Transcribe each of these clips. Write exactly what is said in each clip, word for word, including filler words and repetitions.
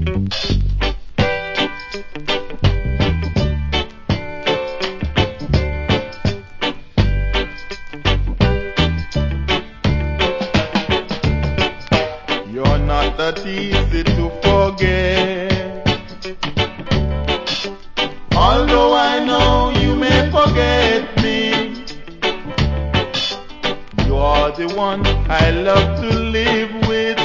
You're not that easy to forget. Although I know you may forget me, you are the one I love to live with.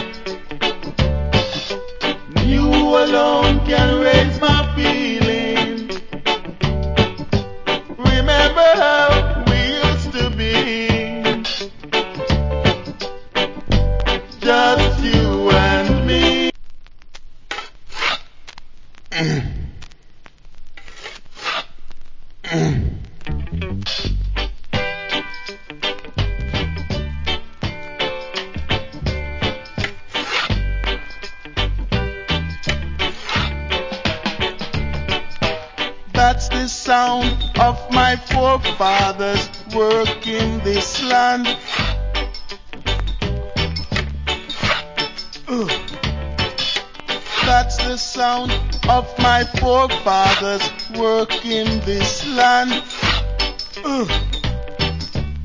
You alone can raise my feelings. Remember how we used to be, just you and me. That's the sound of my forefathers working this land. Uh. That's the sound of my forefathers working this land. Uh.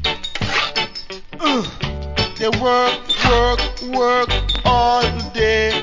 Uh. They work, work, work all day.